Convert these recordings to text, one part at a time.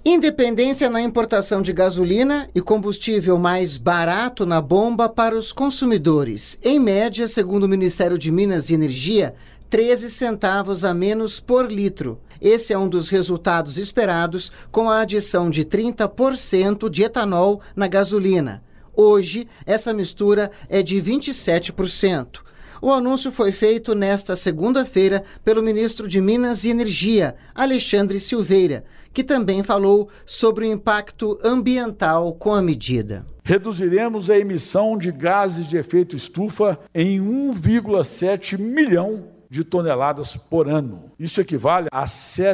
Independência na importação de gasolina e combustível mais barato na bomba para os consumidores. Em média, segundo o Ministério de Minas e Energia, 13 centavos a menos por litro. Esse é um dos resultados esperados com a adição de 30% de etanol na gasolina. Hoje, essa mistura é de 27%. O anúncio foi feito nesta segunda-feira pelo ministro de Minas e Energia, Alexandre Silveira, que também falou sobre o impacto ambiental com a medida. Reduziremos a emissão de gases de efeito estufa em 1,7 milhão de toneladas por ano. Isso equivale a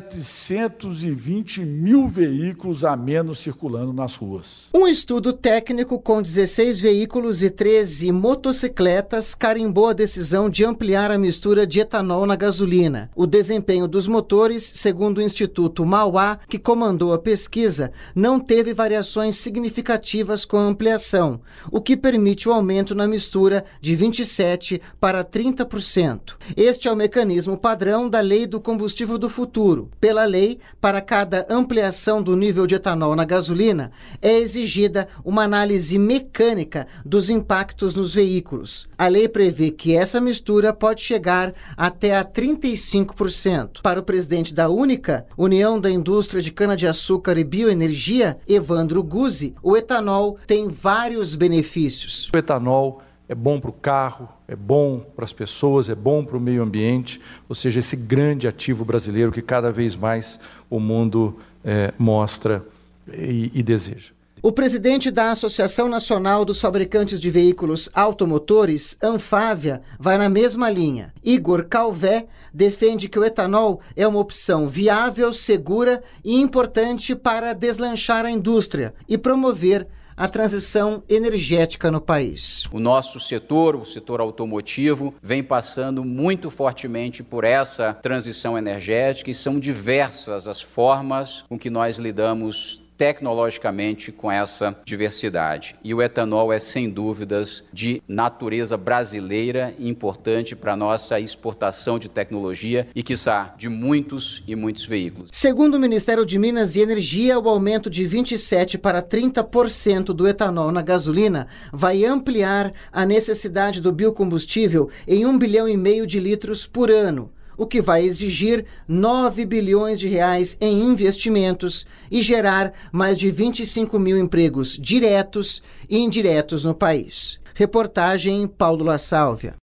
720 mil veículos a menos circulando nas ruas. Um estudo técnico com 16 veículos e 13 motocicletas carimbou a decisão de ampliar a mistura de etanol na gasolina. O desempenho dos motores, segundo o Instituto Mauá, que comandou a pesquisa, não teve variações significativas com a ampliação, o que permite o aumento na mistura de 27% para 30%. Este é o mecanismo padrão da Lei do Combustível do Futuro. Pela lei, para cada ampliação do nível de etanol na gasolina, é exigida uma análise mecânica dos impactos nos veículos. A lei prevê que essa mistura pode chegar até a 35%. Para o presidente da Única, União da Indústria de Cana-de-Açúcar e Bioenergia, Evandro Guzzi, o etanol tem vários benefícios. O etanol é bom para o carro, é bom para as pessoas, é bom para o meio ambiente, ou seja, esse grande ativo brasileiro que cada vez mais o mundo mostra e deseja. O presidente da Associação Nacional dos Fabricantes de Veículos Automotores, Anfávia, vai na mesma linha. Igor Calvé defende que o etanol é uma opção viável, segura e importante para deslanchar a indústria e promover a transição energética no país. O nosso setor, o setor automotivo, vem passando muito fortemente por essa transição energética e são diversas as formas com que nós lidamos tecnologicamente com essa diversidade. E o etanol é, sem dúvidas, de natureza brasileira e importante para a nossa exportação de tecnologia e, quiçá, de muitos e muitos veículos. Segundo o Ministério de Minas e Energia, o aumento de 27% para 30% do etanol na gasolina vai ampliar a necessidade do biocombustível em 1,5 bilhão de litros por ano, o que vai exigir 9 bilhões de reais em investimentos e gerar mais de 25 mil empregos diretos e indiretos no país. Reportagem Paulo La Sálvia.